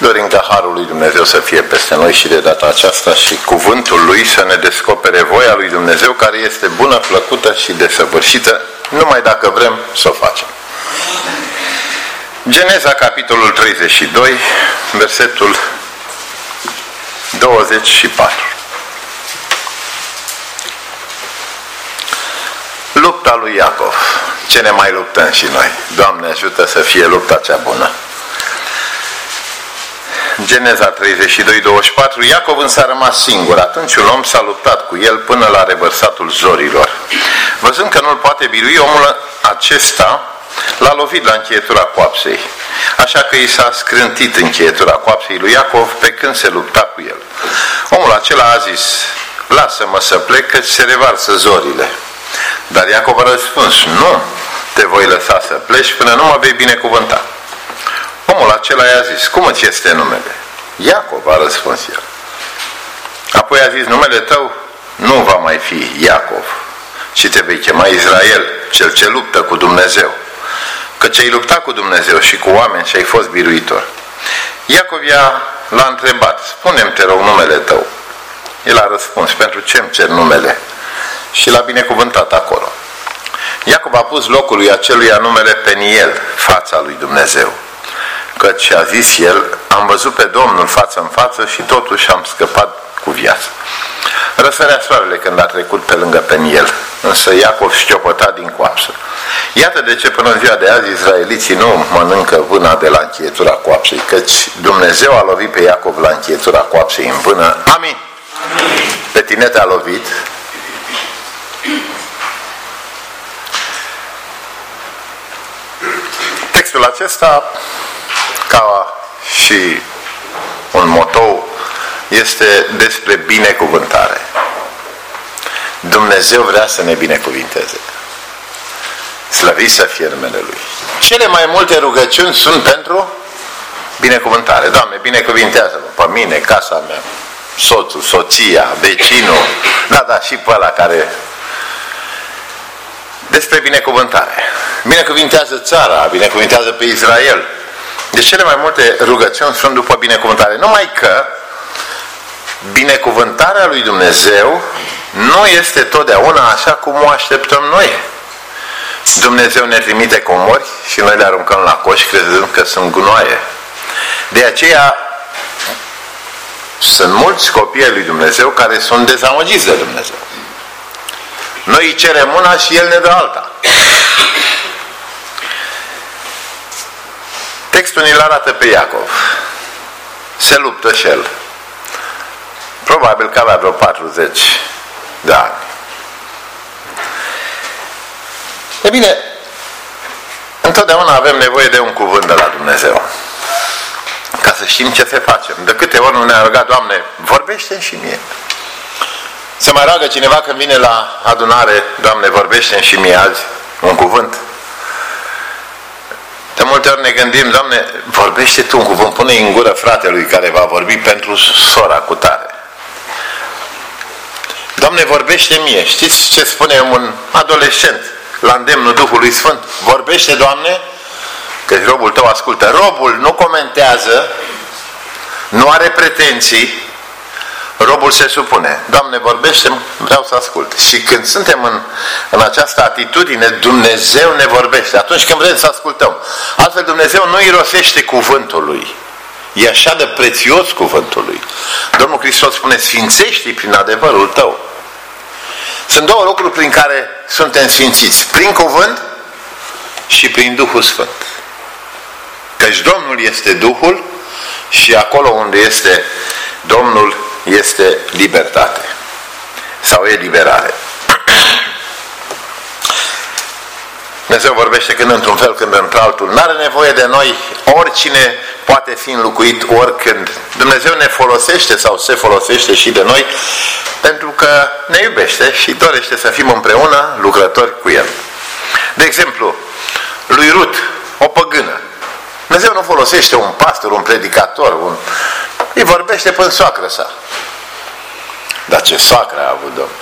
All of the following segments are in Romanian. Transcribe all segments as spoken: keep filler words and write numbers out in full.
Dorim ca Harul lui Dumnezeu să fie peste noi și de data aceasta și cuvântul lui să ne descopere voia lui Dumnezeu, care este bună, plăcută și desăvârșită, numai dacă vrem să o facem. Geneza, capitolul treizeci și doi, versetul douăzeci și patru. Lupta lui Iacov. Ce ne mai luptăm și noi? Doamne ajută să fie lupta cea bună. Geneza treizeci și doi, douăzeci și patru. Iacov însă a rămas singur. Atunci un om s-a luptat cu el până la revărsatul zorilor. Văzând că nu-l poate birui, omul acesta l-a lovit la încheietura coapsei. Așa că i s-a scrântit încheietura coapsei lui Iacov pe când se lupta cu el. Omul acela a zis: lasă-mă să plec, că se revarsă zorile. Dar Iacov a răspuns: nu te voi lăsa să pleci până nu mă vei binecuvânta. Omul acela i-a zis: cum îți este numele? Iacov, a răspuns el. Apoi a zis: numele tău nu va mai fi Iacov, ci te vei chema Israel, cel ce luptă cu Dumnezeu. Căci ai luptat cu Dumnezeu și cu oameni și ai fost biruitor. Iacov i-a, l-a întrebat: spune-mi, te rog, numele tău. El a răspuns: pentru ce îmi cer numele? Și l-a binecuvântat acolo. Iacov a pus locului aceluia numele Peniel, fața lui Dumnezeu. Căci a zis el: am văzut pe Domnul față în față și totuși am scăpat cu viață. Răsărea soarele când a trecut pe lângă Peniel, însă Iacov șchiopăta din coapsă. Iată de ce până în ziua de azi izraeliții nu mănâncă vâna de la încheietura coapsei, căci Dumnezeu a lovit pe Iacov la încheietura coapsei în vână. Amin. Amin. Pe tine te-a lovit. Textul acesta, ca și un motou, este despre binecuvântare. Dumnezeu vrea să ne binecuvinteze. Slăvit să fie numele Lui. Cele mai multe rugăciuni sunt pentru binecuvântare. Doamne, binecuvintează-mă pe mine, casa mea, soțul, soția, vecinul, da, da, și pe ăla care... Despre binecuvântare. Binecuvintează țara, binecuvintează pe Israel. Deci cele mai multe rugăciuni sunt după binecuvântare. Numai că binecuvântarea lui Dumnezeu nu este totdeauna așa cum o așteptăm noi. Dumnezeu ne trimite comori și noi le aruncăm la coș crezând că sunt gunoaie. De aceea sunt mulți copii ai lui Dumnezeu care sunt dezamăgiți de Dumnezeu. Noi îi cerem una și El ne dă alta. Textul ni-l arată pe Iacov. Se luptă și el. Probabil că avea vreo patruzeci de ani. E bine, întotdeauna avem nevoie de un cuvânt de la Dumnezeu, ca să știm ce să facem. De câte ori nu ne-a rugat: Doamne, vorbește-mi și mie. Se mai roagă cineva când vine la adunare: Doamne, vorbește-mi și mie azi un cuvânt. De multe ori ne gândim: Doamne, vorbește Tu un cuvânt, pune-i în gură fratelui care va vorbi pentru sora cu tare. Doamne, vorbește mie. Știți ce spune un adolescent la îndemnul Duhului Sfânt? Vorbește, Doamne, că robul Tău ascultă. Robul nu comentează, nu are pretenții, robul se supune. Doamne, vorbește, vreau să ascult. Și când suntem în, în această atitudine, Dumnezeu ne vorbește. Atunci când vrem să ascultăm. Altfel Dumnezeu nu irosește cuvântul Lui. E așa de prețios cuvântul Lui. Domnul Hristos spune: sfințește-i prin adevărul Tău. Sunt două lucruri prin care suntem sfințiți: prin cuvânt și prin Duhul Sfânt. Căci Domnul este Duhul și acolo unde este Domnul este libertate sau eliberare. Dumnezeu vorbește când într-un fel, când într-altul. N-are nevoie de noi. Oricine poate fi înlocuit oricând. Dumnezeu ne folosește sau se folosește și de noi pentru că ne iubește și dorește să fim împreună lucrători cu El. De exemplu, lui Rut, o păgână, Dumnezeu nu folosește un pastor, un predicator, un... îi vorbește până soacră sa. Dar ce soacră a avut Domnul!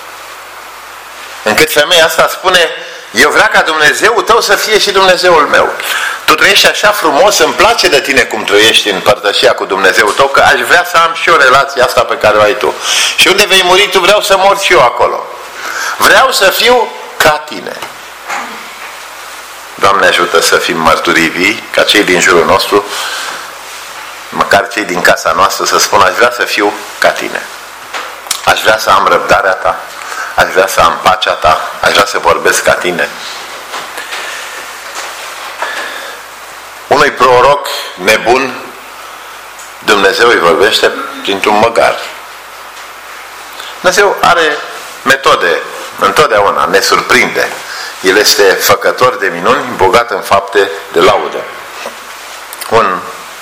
Încât femeia asta spune: eu vreau ca Dumnezeul tău să fie și Dumnezeul meu. tu trăiești așa frumos, îmi place de tine cum trăiești în părtășia cu Dumnezeu tău, că aș vrea să am și eu relația asta pe care o ai tu. Și unde vei muri tu, vreau să mor și eu acolo. Vreau să fiu ca tine. Doamne ajută să fim mărturii vii, ca cei din jurul nostru, măcar cei din casa noastră, să spun, aș vrea să fiu ca tine. Aș vrea să am răbdarea ta, aș vrea să am pacea ta, aș vrea să vorbesc ca tine. Unui proroc nebun, Dumnezeu îi vorbește printr-un măgar. Dumnezeu are metode, întotdeauna ne surprinde. El este făcător de minuni, bogat în fapte de laudă. Un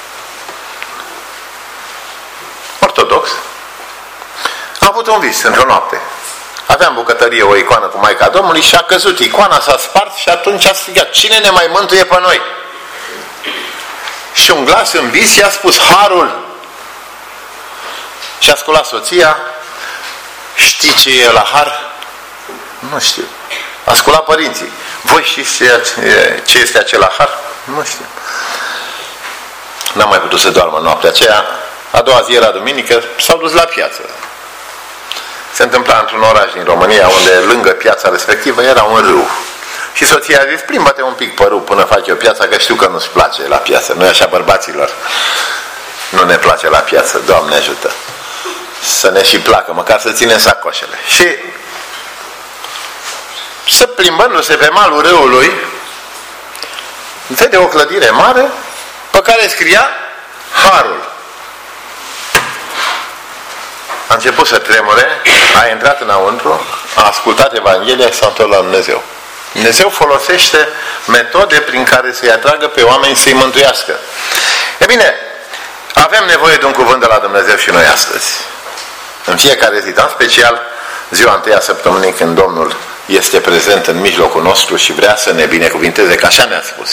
ortodox a avut un vis într-o noapte. Avea în bucătărie o icoană cu Maica Domnului și a căzut. Icoana s-a spart și atunci a strigat: cine ne mai mântuie pe noi? Și un glas în vis i-a spus: harul. Și a sculat soția: știi ce e la har? Nu știu. A sculat părinții: voi știți ce este acela har? Nu știu. N-am mai putut să doarmă noaptea aceea. A doua zi era duminică, s-au dus la piață. Se întâmpla într-un oraș din România unde lângă piața respectivă era un râu. Și soția a zis: plimbă-te un pic pe râu până faci o piață, că știu că nu-ți place la piață. Nu-i așa, bărbaților? Nu ne place la piață, Doamne ajută. Să ne și placă, măcar să ținem sacoșele. Și să plimbându-se pe malul râului, vede o clădire mare pe care scria harul. A început să tremure, a intrat înăuntru, a ascultat Evanghelia și s-a întors la Dumnezeu. Dumnezeu folosește metode prin care să-i atragă pe oameni să-i mântuiască. E bine, avem nevoie de un cuvânt de la Dumnezeu și noi astăzi. În fiecare zi, în special ziua întâia săptămânii, când Domnul este prezent în mijlocul nostru și vrea să ne binecuvinteze, că așa ne-a spus.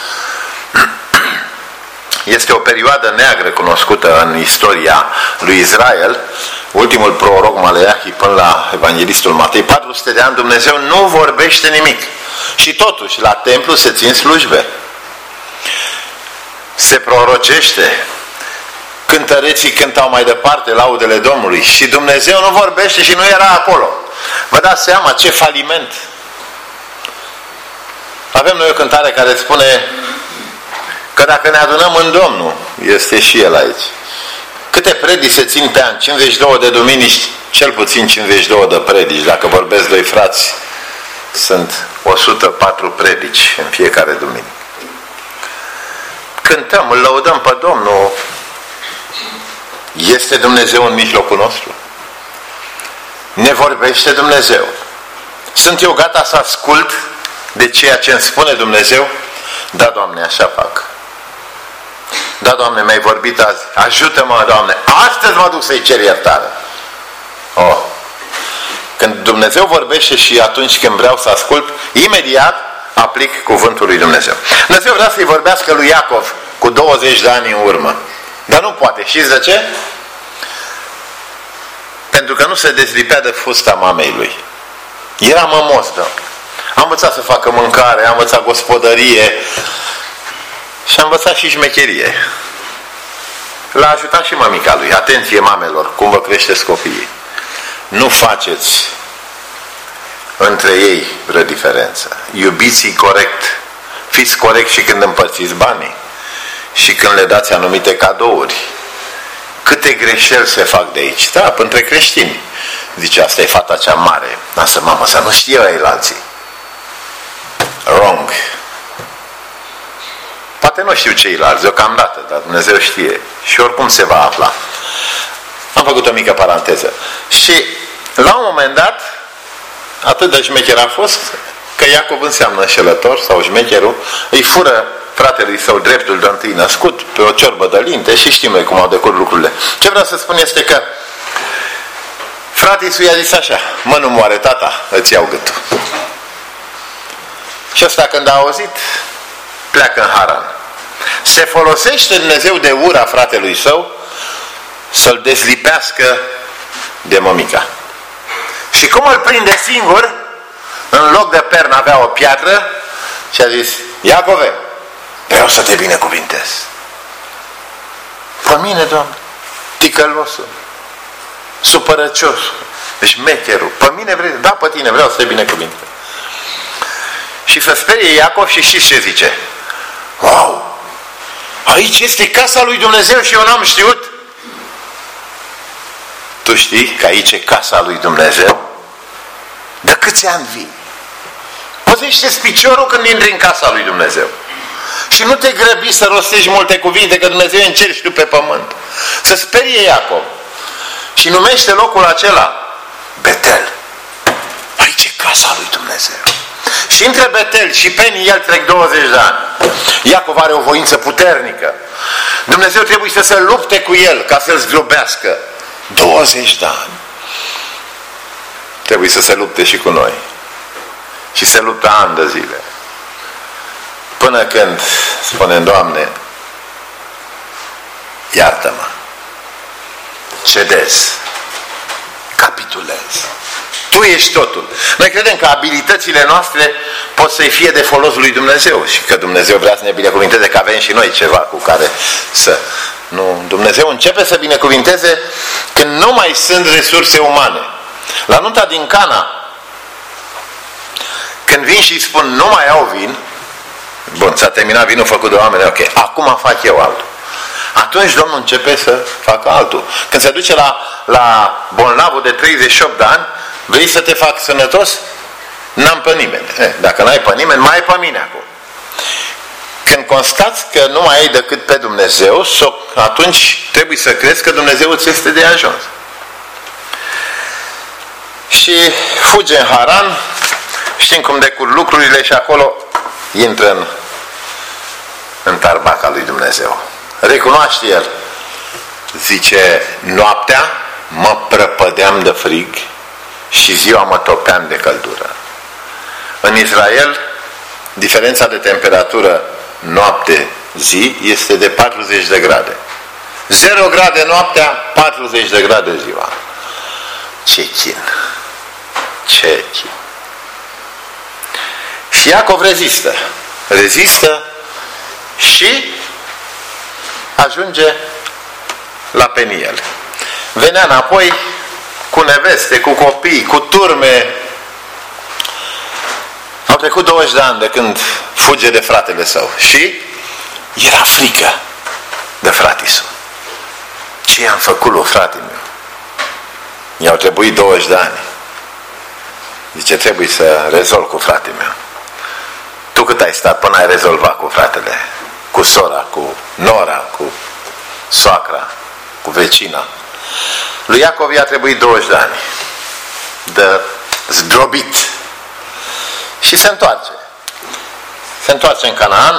Este o perioadă neagră cunoscută în istoria lui Israel. Ultimul proroc Maleahi până la evanghelistul Matei, patru sute de ani, Dumnezeu nu vorbește nimic. Și totuși la templu se țin slujbe. Se prorocește. Cântăreții cântau mai departe laudele Domnului și Dumnezeu nu vorbește și nu era acolo. Vă dați seama ce faliment. Avem noi o cântare care spune că dacă ne adunăm în Domnul, este și El aici. Câte predici se țin pe an? cincizeci și două de duminici, cel puțin cincizeci și două de predici. Dacă vorbesc doi frați, sunt o sută patru predici în fiecare duminică. Cântăm, îl lăudăm pe Domnul. Este Dumnezeu în mijlocul nostru? Ne vorbește Dumnezeu? Sunt eu gata să ascult de ceea ce îmi spune Dumnezeu? Da, Doamne, așa fac. Da, Doamne, mi-ai vorbit azi. Ajută-mă, Doamne. Astăzi mă duc să-i cer iertare. Oh. Când Dumnezeu vorbește și atunci când vreau să ascult, imediat aplic cuvântul lui Dumnezeu. Dumnezeu vrea să-i vorbească lui Iacov cu douăzeci de ani în urmă. Dar nu poate. Știți de ce? Pentru că nu se dezlipea de fusta mamei lui. Era mămos, da. A învățat să facă mâncare, a învățat gospodărie și a învățat și șmecherie. L-a ajutat și mămica lui. Atenție, mamelor, cum vă creșteți copiii. Nu faceți între ei vreo diferență. Iubiți-i corect. Fiți corect și când împărțiți banii și când le dați anumite cadouri. Câte greșeli se fac de aici. Da, între creștini. Zice, asta e fata cea mare. Lasă, mamă, să nu știe ei alții. Wrong. Poate nu știu ceilalți deocamdată, dar Dumnezeu știe. Și oricum se va afla. Am făcut o mică paranteză. Și la un moment dat, atât de șmecher a fost, că Iacov înseamnă înșelător sau șmecherul, îi fură fratelui său dreptul de întâi născut pe o ciorbă de linte și știm noi cum au decurs lucrurile. Ce vreau să spun este că fratele său i-a zis așa: mă, nu moare tata, îți iau gâtul. Și ăsta când a auzit, pleacă în Haran. Se folosește Dumnezeu de ura fratelui său să-l dezlipească de mămica. Și cum îl prinde singur, în loc de pernă avea o piatră și a zis: Iacove, vreau să te binecuvintez. Pe mine, Doamne, ticălosul, supărăciosul, șmecherul, pe mine vrei, da, pe tine vreau să te binecuvintez. Și se sperie Iacov și știți ce zice? Wow! Aici este casa lui Dumnezeu și eu n-am știut. Tu știi că aici e casa lui Dumnezeu? De câți ani vii? Păzește-ți piciorul când intri în casa lui Dumnezeu. Și nu te grăbi să rostești multe cuvinte, că Dumnezeu e în cer și tu pe pământ. Să sperie Iacov. Și numește locul acela Betel. Aici e casa lui Dumnezeu. Și între Betel și Peniel trec douăzeci de ani. Iacov are o voință puternică. Dumnezeu trebuie să se lupte cu el ca să-l zdrobească. douăzeci de ani. Trebuie să se lupte și cu noi. Și se luptă ani de zile. Până când spunem, Doamne, iartă-mă, cedez, capitulez. Tu ești totul. Noi credem că abilitățile noastre pot să-i fie de folos lui Dumnezeu și că Dumnezeu vrea să ne binecuvinteze, că avem și noi ceva cu care să... Nu, Dumnezeu începe să binecuvinteze când nu mai sunt resurse umane. La nunta din Cana, când vin și îi spun, nu mai au vin, bun, s-a terminat vinul făcut de oameni, ok, acum fac eu altul. Atunci Domnul începe să facă altul. Când se duce la, la bolnavul de treizeci și opt de ani, vrei să te fac sănătos? N-am pe nimeni. Eh, dacă n-ai pe nimeni, mai ai pe mine acum. Când constați că nu mai ai decât pe Dumnezeu, atunci trebuie să crezi că Dumnezeu îți este de ajuns. Și fuge în Haran, știm cum decurg lucrurile și acolo intră în, în tarbaca lui Dumnezeu. Recunoaște el. Zice, noaptea mă prăpădeam de frig și ziua mă topeam de căldură. În Israel, diferența de temperatură noapte-zi este de patruzeci de grade. zero grade noaptea, patruzeci de grade ziua. Ce chin! Ce chin! Și Iacov rezistă. Rezistă și ajunge la Peniel. Venea înapoi cu neveste, cu copii, cu turme. Au trecut douăzeci de ani de când fuge de fratele său. Și era frică de fratele său. Ce i-am făcut lui fratele meu? Mi-au trebuit douăzeci de ani. Zice, trebuie să rezolv cu fratele meu. Tu cât ai stat până ai rezolvat cu fratele? Cu sora, cu nora, cu soacra, cu vecina. Lui Iacov i-a trebuit douăzeci de ani de zdrobit. Și se întoarce. Se întoarce în Canaan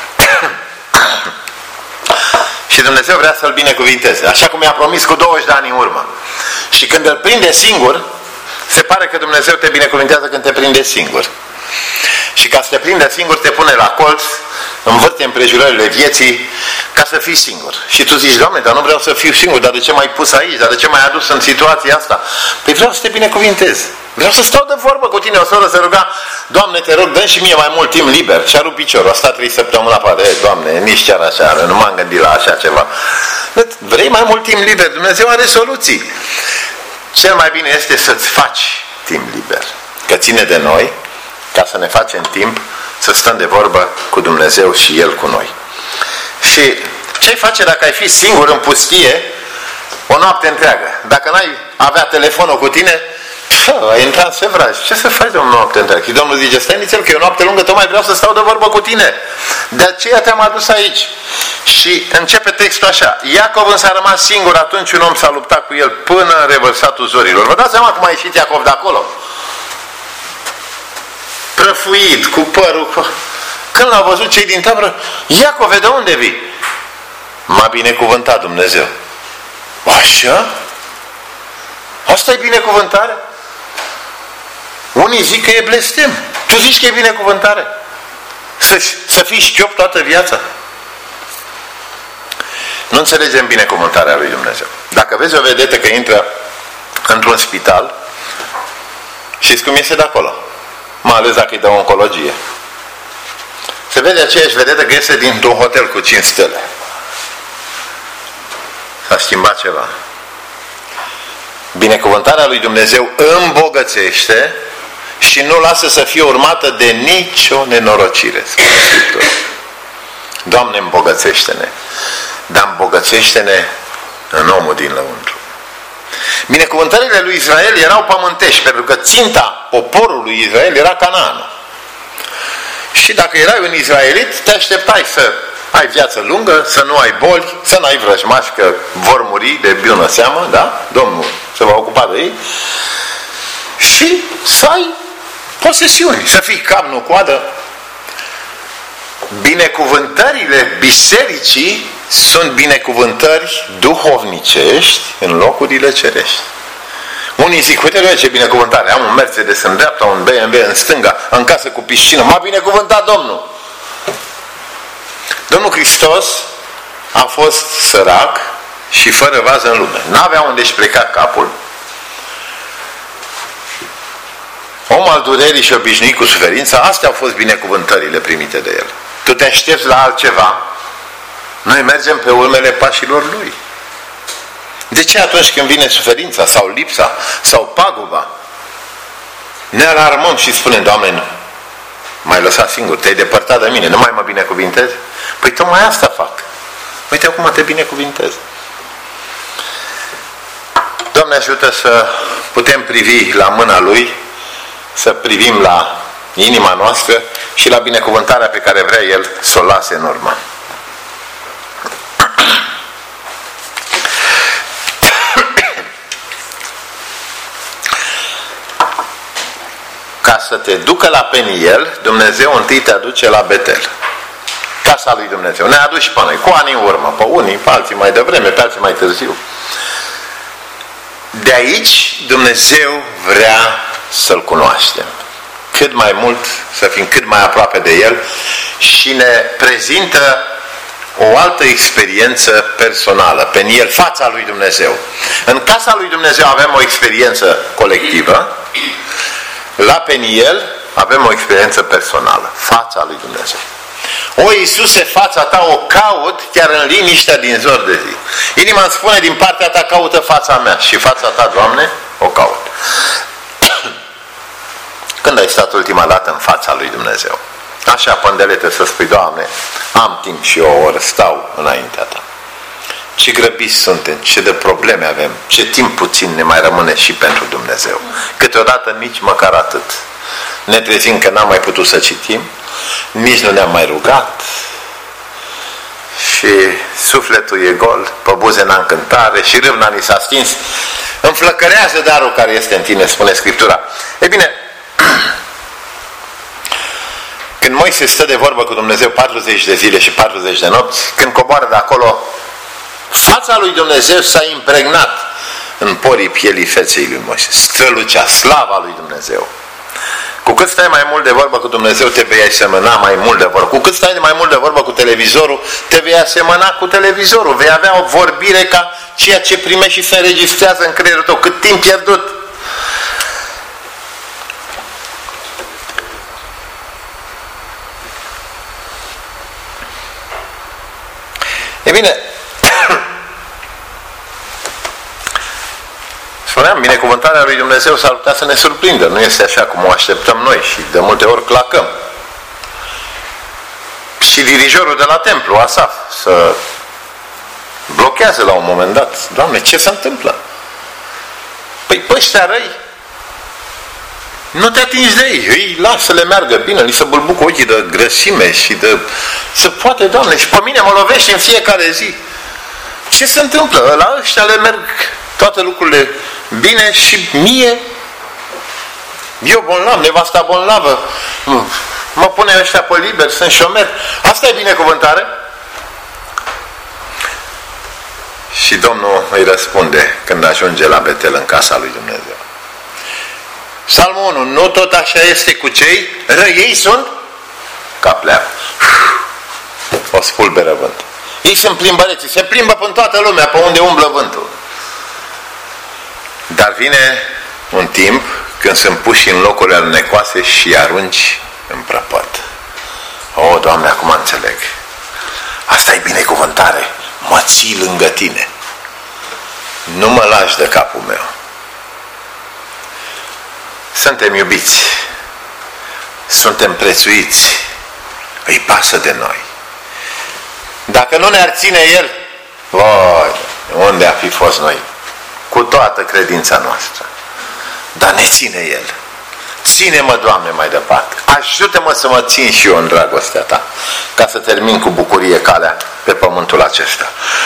și Dumnezeu vrea să-l binecuvinteze. Așa cum i-a promis cu douăzeci de ani în urmă. Și când îl prinde singur, se pare că Dumnezeu te binecuvintează când te prinde singur. Și ca să te prindă singur, te pune la colț, învârte împrejurările vieții ca să fii singur. Și tu zici, Doamne, dar nu vreau să fiu singur, dar de ce m-ai pus aici? Dar de ce m-ai adus în situația asta? Păi vreau să te binecuvintez. Vreau să stau de vorbă cu tine. O soră se ruga, Doamne, te rog, dă și mie mai mult timp liber. Și-a rupt piciorul. A stat trei săptămâni la poate. Doamne, nici chiar așa, nu m-am gândit la așa ceva. Vrei mai mult timp liber? Dumnezeu are soluții. Cel mai bine este să-ți faci timp liber. Că ține de noi ca să ne facem timp să stăm de vorbă cu Dumnezeu și El cu noi. Și ce-ai face dacă ai fi singur în pustie o noapte întreagă? Dacă n-ai avea telefonul cu tine, pă, ai intrat în sevraj. Ce să faci de o noapte întreagă? Și Domnul zice, stai nițel că e o noapte lungă, tocmai vreau să stau de vorbă cu tine. De aceea te-am adus aici. Și începe textul așa. Iacov însă a rămas singur, atunci un om s-a luptat cu el până în revărsatul zorilor. Vă dați seama cum a ieșit Iacov de acolo? Prăfuit, cu părul. Cu... Când l-au văzut cei din tabără, Iacove, de unde vii? M-a binecuvântat Dumnezeu. Așa? Asta e binecuvântare? Unii zic că e blestem. Tu zici că e binecuvântare? Să, să fii șchiop toată viața? Nu înțelegem binecuvântarea lui Dumnezeu. Dacă vezi o vedetă că intră într-un spital, știți cum iese de acolo? Mai ales dacă e de oncologie. Se vede aceeași vedetă că este dintr-un hotel cu cinci stele. S-a schimbat ceva. Binecuvântarea lui Dumnezeu îmbogățește și nu lasă să fie urmată de nicio nenorocire. Doamne, îmbogățește-ne, dar îmbogățește-ne în omul din lăuntru. Binecuvântările lui Israel erau pământești, pentru că ținta poporului lui Israel era Canaan. Și dacă erai un izraelit, te așteptai să ai viață lungă, să nu ai boli, să nu ai vrăjmași, că vor muri de bună seamă, da? Domnul se va ocupa de ei. Și să ai posesiuni, să fii cap, nu coadă. Binecuvântările bisericii sunt binecuvântări duhovnicești în locurile cerești. Unii zic, uite ce binecuvântare, am un Mercedes în dreapta, un B M W în stânga, în casă cu piscină, m-a binecuvântat Domnul. Domnul Hristos a fost sărac și fără vază în lume. N-avea unde își pleca capul. Om al durerii și obișnuit cu suferința, astea au fost binecuvântările primite de el. Tu te aștepți la altceva? Noi mergem pe urmele pașilor lui. De ce atunci când vine suferința sau lipsa sau paguba, ne alarmăm și spunem, Doamne, nu, m-ai lăsat singur, te-ai depărtat de mine, nu mai mă binecuvintezi? Păi tocmai asta fac. Uite acum te binecuvintez. Doamne, ajută să putem privi la mâna Lui, să privim la inima noastră și la binecuvântarea pe care vrea El să o lase în urmă. Ca să te ducă la Peniel, Dumnezeu întâi te aduce la Betel. Casa lui Dumnezeu. Ne aduci pe noi, cu ani în urmă, pe unii, pe alții mai devreme, pe alții mai târziu. De aici Dumnezeu vrea să-L cunoaștem. Cât mai mult, să fim cât mai aproape de El și ne prezintă o altă experiență personală. Peniel, fața lui Dumnezeu. În casa lui Dumnezeu avem o experiență colectivă. La Peniel avem o experiență personală. Fața lui Dumnezeu. O, Iisuse, fața ta o caut chiar în liniștea din zor de zi. Inima îmi spune, din partea ta caută fața mea și fața ta, Doamne, o caut. Când ai stat ultima dată în fața lui Dumnezeu? Așa, pândelete, să spui, Doamne, am timp și eu o oră stau înaintea ta. Ce grăbiți suntem, ce de probleme avem, ce timp puțin ne mai rămâne și pentru Dumnezeu. Câteodată nici măcar atât. Ne trezim că n-am mai putut să citim, nici nu ne-am mai rugat și sufletul e gol, pe buze n-am cântare și râvna ni s-a stins. Înflăcărează darul care este în tine, spune Scriptura. E bine, când Moise stă de vorbă cu Dumnezeu patruzeci de zile și patruzeci de nopți, când coboară de acolo, fața lui Dumnezeu s-a impregnat în porii pielii feței lui Moise. Strălucea slava lui Dumnezeu. Cu cât stai mai mult de vorbă cu Dumnezeu, te vei asemăna mai mult de vorbă. Cu cât stai mai mult de vorbă cu televizorul, te vei asemăna cu televizorul. Vei avea o vorbire ca ceea ce primești și se înregistrează în creierul tău. Cât timp pierdut! E bine, spuneam, binecuvântarea lui Dumnezeu s-ar putea să ne surprindă. Nu este așa cum o așteptăm noi și de multe ori clacăm. Și dirijorul de la templu, Asaf, să blochează la un moment dat. Doamne, ce se întâmplă? Păi pe ăștia răi, nu te atingi de ei, îi lasă să le meargă bine, li se bâlbucă ochii de grăsime și de... Se poate, Doamne, și pe mine mă lovește în fiecare zi. Ce se întâmplă? La ăștia le merg toate lucrurile bine și mie, eu bolnav, nevasta bolnavă, mă pune ăștia pe liber, sunt șomer. Asta e binecuvântare? Și Domnul îi răspunde când ajunge la Betel, în casa lui Dumnezeu. Psalmul unu, nu tot așa este cu cei răi, ei sunt ca pleac. O spulberă vântul. Ei sunt plimbăreții, se plimbă până toată lumea, pe unde umblă vântul. Dar vine un timp când sunt puși în locurile alunecoase și arunci în prăpăt. O, Doamne, acum înțeleg. Asta e binecuvântare. Mă ții lângă Tine. Nu mă lași de capul meu. Suntem iubiți. Suntem prețuiți. Îi pasă de noi. Dacă nu ne-ar ține El, voi, unde ar fi fost noi? Cu toată credința noastră. Dar ne ține El. Ține-mă, Doamne, mai departe. Ajută-mă să mă țin și eu în dragostea Ta, ca să termin cu bucurie calea pe pământul acesta.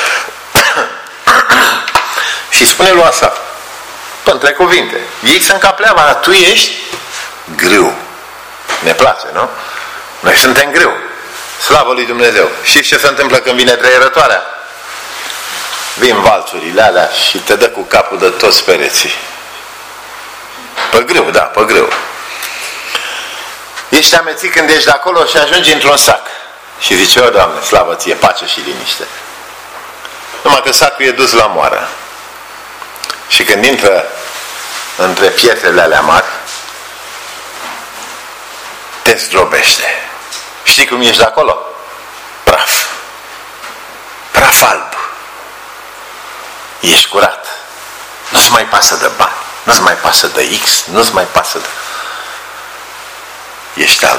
Și spune lui Asaf, între cuvinte, ei sunt ca pleava, dar tu ești grâu. Ne place, nu? Noi suntem grâu. Slavă lui Dumnezeu. Știți ce se întâmplă când vine treierătoarea? Vin valțurile alea și te dă cu capul de toți pereții. Pe grâu, da, pe grâu. Ești amețit când ești de acolo și ajungi într-un sac. Și zice, o, Doamne, slavă Ție, pace și liniște. Numai că sacul e dus la moară. Și când intră între pietrele alea mari, te zdrobește. Știi cum ești de acolo? Praf. Praf alb. Ești curat. Nu-ți mai pasă de bani. Nu-ți mai pasă de X. Nu-ți mai pasă de... Ești alb.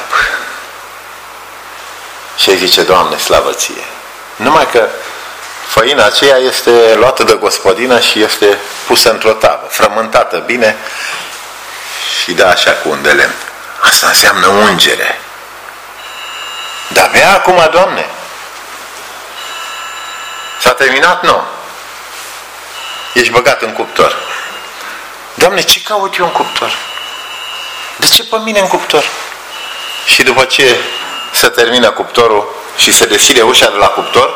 Și îi zice, Doamne, slavă Ție. Numai că făina aceea este luată de gospodină și este pusă într-o tavă, frământată bine și dă așa cu un de lemn. Asta înseamnă ungere. Dar bea acum, Doamne. S-a terminat? Nu. Ești băgat în cuptor. Doamne, ce caut eu în cuptor? De ce pe mine în cuptor? Și după ce se termină cuptorul și se deschide ușa de la cuptor,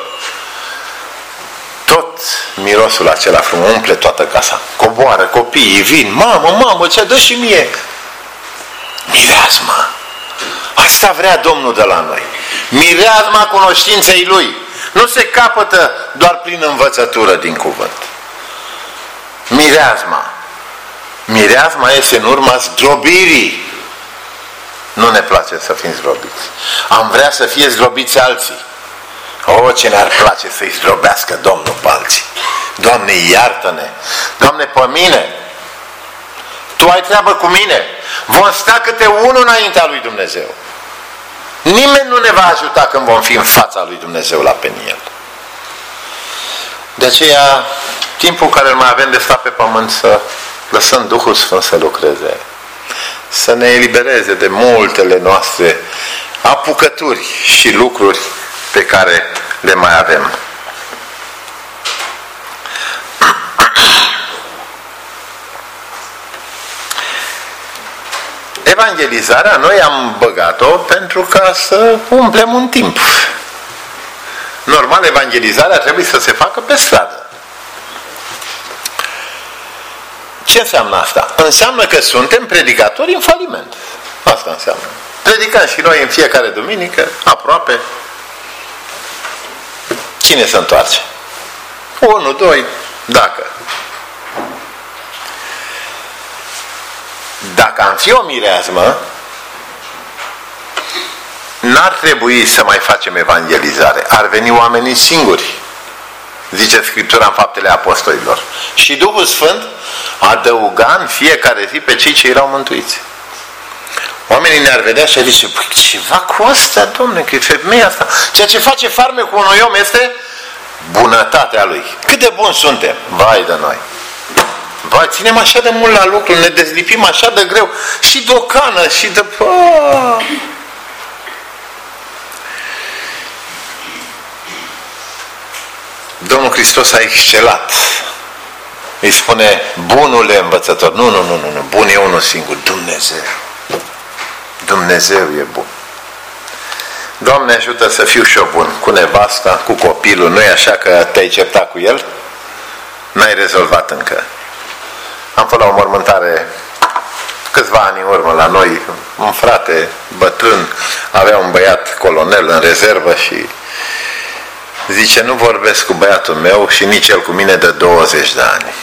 tot mirosul acela frumos umple toată casa. Coboară, copiii vin, mamă, mamă, ce dă și mie? Mireasma. Asta vrea Domnul de la noi. Mireasma cunoștinței Lui. Nu se capătă doar prin învățătură din cuvânt. Mireasma. Mireasma este în urma zdrobirii. Nu ne place să fim zdrobiți. Am vrea să fie zdrobiți alții. O, ce ne-ar place să-i zdrobească Domnul pe alții. Doamne, iartă-ne. Doamne, pe mine. Tu ai treabă cu mine. Vom sta câte unul înaintea lui Dumnezeu. Nimeni nu ne va ajuta când vom fi în fața lui Dumnezeu la peniel. De aceea, timpul care îl mai avem de stat pe pământ, să lăsăm Duhul Sfânt să lucreze. Să ne elibereze de multele noastre apucături și lucruri pe care le mai avem. Evangelizarea noi am băgat-o pentru ca să umplem un timp. Normal, evangelizarea trebuie să se facă pe stradă. Ce înseamnă asta? Înseamnă că suntem predicatori în faliment. Asta înseamnă. Predicăm și noi în fiecare duminică, aproape. Cine se întoarce? Unu, doi, dacă. Dacă am fi o mireasmă, n-ar trebui să mai facem evangelizare. Ar veni oamenii singuri. Zice Scriptura în Faptele Apostolilor. Și Duhul Sfânt adăuga în fiecare zi pe cei ce erau mântuiți. Oamenii ne-ar vedea și ar zice, păi ceva cu asta, Dom'le, că e femeia asta. Ceea ce face farmecul unui om este bunătatea lui. Cât de buni suntem? Vai de noi! Vai, ținem așa de mult la lucru, ne dezlipim așa de greu. Și de o cană, și de... Oh! Domnul Hristos a excelat. Îi spune, bunule învățător. Nu, nu, nu, nu, nu. Bun e unul singur, Dumnezeu. Dumnezeu e bun. Doamne, ajută să fiu și eu bun cu nevasta, cu copilul. Nu e așa că te-ai certat cu el? N-ai rezolvat încă. Am fost la o mormântare câțiva ani în urmă la noi. Un frate bătrân avea un băiat colonel în rezervă și zice, nu vorbesc cu băiatul meu și nici el cu mine de douăzeci de ani.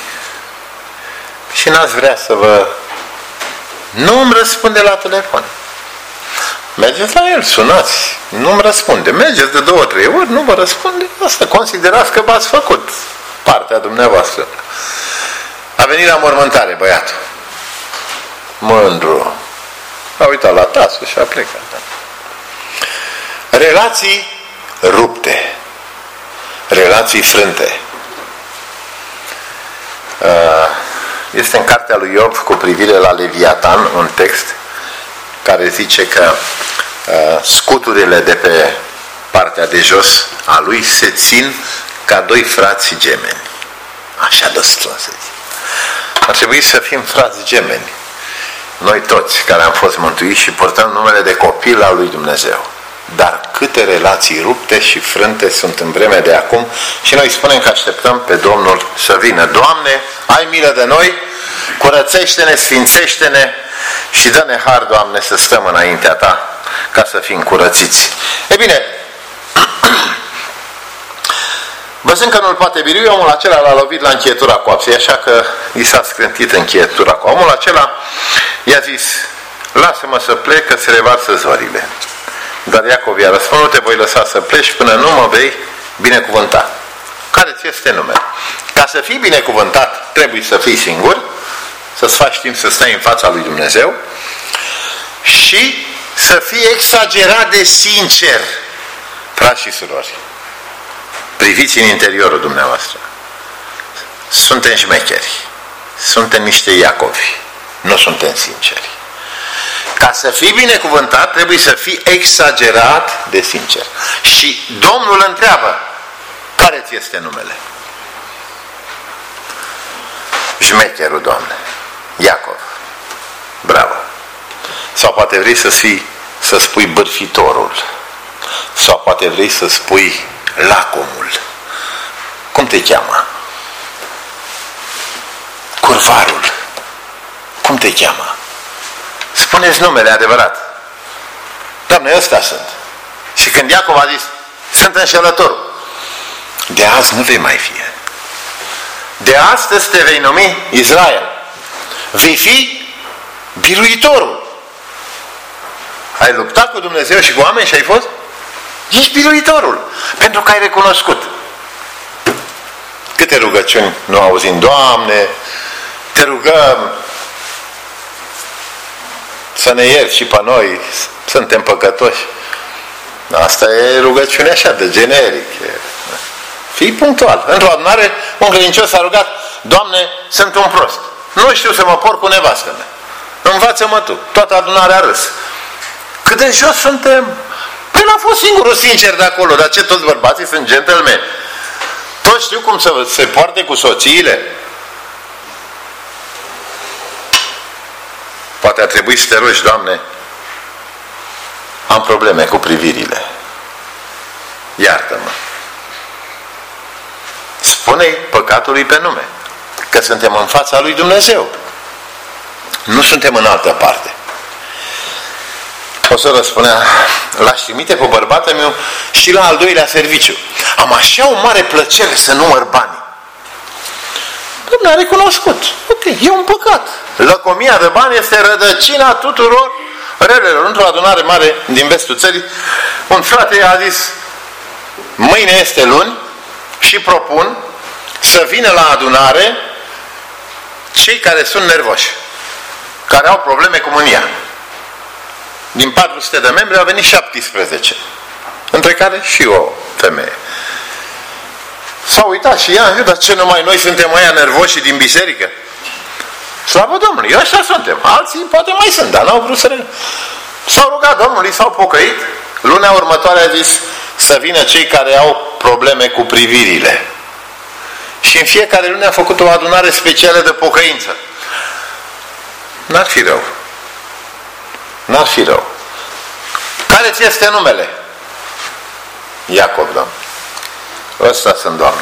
Și n-ați vrea să vă... Nu îmi răspunde la telefon. Mergeți la el, sunați, nu-mi răspunde. Mergeți de două, trei ori, nu vă răspunde, asta considerați că v-ați făcut partea dumneavoastră. A venit la mormântare băiatul. Mândru. A uitat la tasă și a plecat. Relații rupte. Relații frânte. Este în cartea lui Iov cu privire la Leviatan un text care zice că scuturile de pe partea de jos a lui se țin ca doi frați gemeni. Așa de strâns. Ar trebui să fim frați gemeni. Noi toți care am fost mântuiți și purtăm numele de copil al lui Dumnezeu. Dar câte relații rupte și frânte sunt în vremea de acum și noi spunem că așteptăm pe Domnul să vină. Doamne, ai milă de noi, curățește-ne, sfințește-ne și dă-ne har, Doamne, să stăm înaintea Ta ca să fim curățiți. E bine, văzând că nu-l poate birui, omul acela l-a lovit la încheietura coapsei, așa că i s-a scrântit încheietura cu omul acela, i-a zis, lasă-mă să plec că se revarsă zorile. Dar Iacov i-a răspuns, nu te voi lăsa să pleci până nu mă vei binecuvânta. Care ți este numele? Ca să fii binecuvântat, trebuie să fii singur, să-ți faci timp să stai în fața lui Dumnezeu și să fii exagerat de sincer. Frați și surori, priviți în interiorul dumneavoastră. Suntem șmecheri, suntem niște Iacovi, nu suntem sinceri. Ca să fii binecuvântat, trebuie să fii exagerat de sincer. Și Domnul întreabă, care ți este numele? Șmecherul, Doamne, Iacov. Bravo. Sau poate vrei să fii, să spui bârfitorul. Sau poate vrei să spui lacomul. Cum te cheamă? Curvarul. Cum te cheamă? Spuneți numele adevărat. Doamne, ăsta sunt. Și când Iacov a zis, sunt înșelătorul, de azi nu vei mai fi. De astăzi te vei numi Israel. Vei fi biruitorul. Ai luptat cu Dumnezeu și cu oameni și ai fost? Ești biruitorul. Pentru că ai recunoscut. Câte rugăciuni nu auzim? Doamne, te rugăm să ne ierți și pe noi, suntem păcătoși. Asta e rugăciune așa, de generic. Fii punctual. Într-o adunare, un credincios s-a rugat, Doamne, sunt un prost. Nu știu să mă porc cu nevastă mea. Învață-mă Tu. Toată adunarea a râs. Cât de jos suntem? Păi n-a fost singurul sincer de acolo, dar ce, toți bărbații sunt gentlemen? Toți știu cum să se poarte cu soțiile. Poate ar trebui să te rogi, Doamne, am probleme cu privirile. Iartă-mă. Spune-i păcatului pe nume. Că suntem în fața lui Dumnezeu. Nu suntem în altă parte. O să răspunea, l-aș trimite pe bărbatul meu și la al doilea serviciu. Am așa o mare plăcere să număr banii. Dom'le, a recunoscut. Ok, e un păcat. Lăcomia de bani este rădăcina tuturor relelor. Într-o adunare mare din vestul țării, un frate a zis, mâine este luni și propun să vină la adunare cei care sunt nervoși, care au probleme cu mânia. Din patru sute de membri au venit șaptesprezece, între care și o femeie. S-a uitat și ea, dar ce numai noi suntem ăia nervoși din biserică? Slavă Domnului, ăștia suntem. Alții poate mai sunt, dar n-au vrut să ne... S-au rugat Domnului, s-au pocăit. Luna următoare a zis să vină cei care au probleme cu privirile. Și în fiecare lună a făcut o adunare specială de pocăință. N-ar fi rău. N-ar fi rău. Care ți este numele? Iacov, Doamne. Ăsta sunt, Doamne.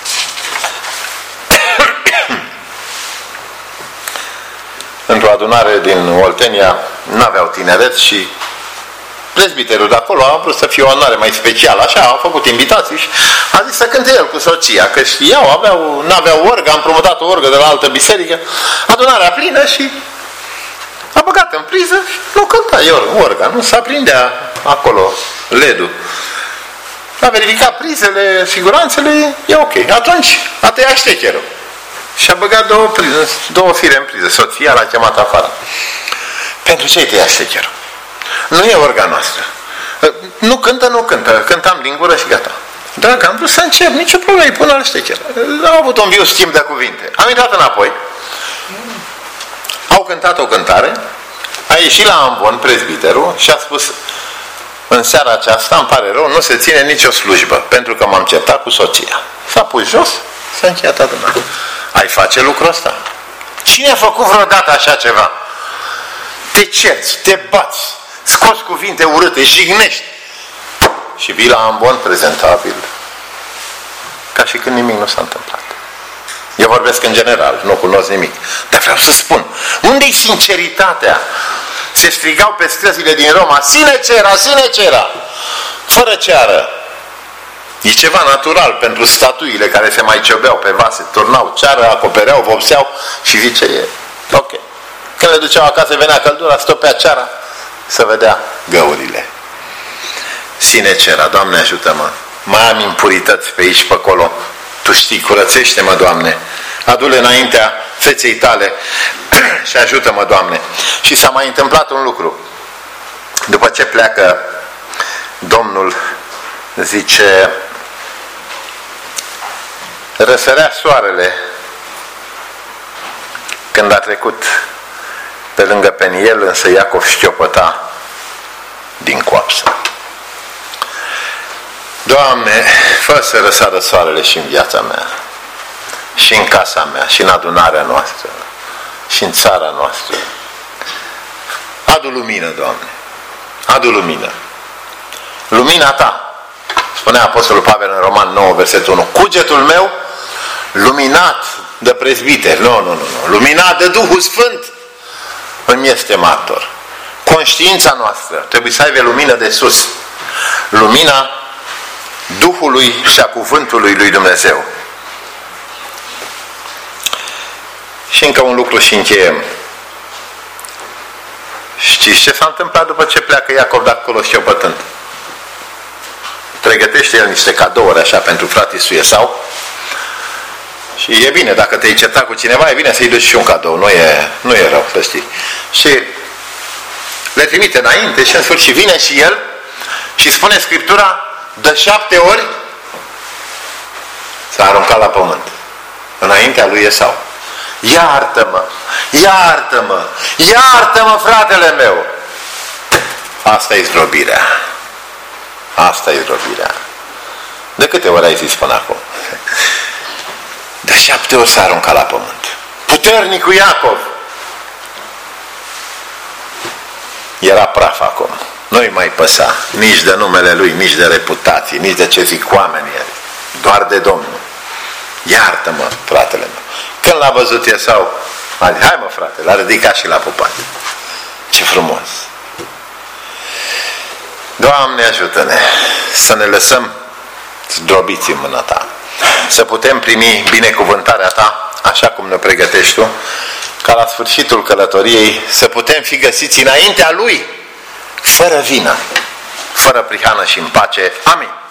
Într-o adunare din Oltenia n-aveau tineret și prezbiterul de acolo a vrut să fie o adunare mai specială, așa, au făcut invitații și a zis să cânte el cu soția, că știau, aveau, n-aveau orgă, am promotat o orgă de la altă biserică, adunarea plină și A băgat în priză, nu cânta, e organ, nu s-a prindea acolo L E D-ul. A verificat prizele, siguranțele, e ok. Atunci a tăiat ștecherul. Și a băgat două, prize, două fire în priză. Soția l-a chemat afară. Pentru ce ai tăiat ștecherul? Nu e orga noastră. Nu cântă, nu cântă. Cântam din gură și gata. Dragă, am vrut să încep, nicio problemă, îi pun la ștecher. Au avut un viu schimb de cuvinte. Am intrat înapoi. Au cântat o cântare. A ieșit la ambon prezbiterul și a spus: în seara aceasta, îmi pare rău, nu se ține nicio slujbă, pentru că m-am certat cu soția. S-a pus jos, s-a încheiat adunarea. Ai face lucrul ăsta? Cine a făcut vreodată așa ceva? Te cerți, te bați, scoți cuvinte urâte, jignești și vii la ambon prezentabil, ca și când nimic nu s-a întâmplat. Eu vorbesc în general, nu cunosc nimic, dar vreau să spun, unde-i sinceritatea? Se strigau pe străzile din Roma: sine cera, sine cera, fără ceară. E ceva natural pentru statuile care se mai ciobeau pe vase, turnau ceară, acopereau, vopseau și zice: e ok. Când le duceau acasă, venea căldura, stopea ceara, să vedea găurile. Sine cera, Doamne ajută-mă, mai am impurități pe aici, pe acolo, Tu știi, curățește-mă, Doamne, adu-le înaintea feței Tale și ajută-mă, Doamne. Și s-a mai întâmplat un lucru. După ce pleacă Domnul, zice: răsărea soarele când a trecut pe lângă Peniel, însă Iacov șchiopăta din coapsă. Doamne, fă să răsară soarele și în viața mea, și în casa mea, și în adunarea noastră, și în țara noastră. Adu lumină, Doamne, adu lumină. Lumina Ta, spunea Apostolul Pavel în Roman nouă, versetul unu, cugetul meu luminat de prezbiteri, nu, nu, nu, nu, luminat de Duhul Sfânt, îmi este martor. Conștiința noastră trebuie să aibă lumină de sus, lumina Duhului și a cuvântului lui Dumnezeu. Și încă un lucru și încheiem. Știți ce s-a întâmplat după ce pleacă Iacov de acolo șchiopătând? Pregătește el niște cadouri așa pentru frații sui Esau. Și e bine, dacă te-ai certat cu cineva, e bine să-i duci și un cadou. Nu e, nu e rău, să știi. Și le trimite înainte și în sfârșit vine și el și spune Scriptura: de șapte ori s-a aruncat la pământ înaintea lui Esau. Iartă-mă, iartă-mă, iartă-mă, fratele meu. Asta e zdrobirea. Asta e zdrobirea. De câte ori ai zis până acum? De șapte ori s-a aruncat la pământ. Puternicul Iacov era praf acum. Nu-i mai păsa nici de numele lui, nici de reputație, nici de ce zic oamenii. Doar de Domnul. Iartă-mă, fratele meu. Când l-a văzut Esau, a zis: hai mă, frate, l-a ridicat și l-a pupat. Ce frumos! Doamne ajută-ne să ne lăsăm zdrobiți în mâna Ta, să putem primi binecuvântarea Ta așa cum ne pregătești Tu, ca la sfârșitul călătoriei să putem fi găsiți înaintea Lui fără vină, fără prihană și în pace. Amin.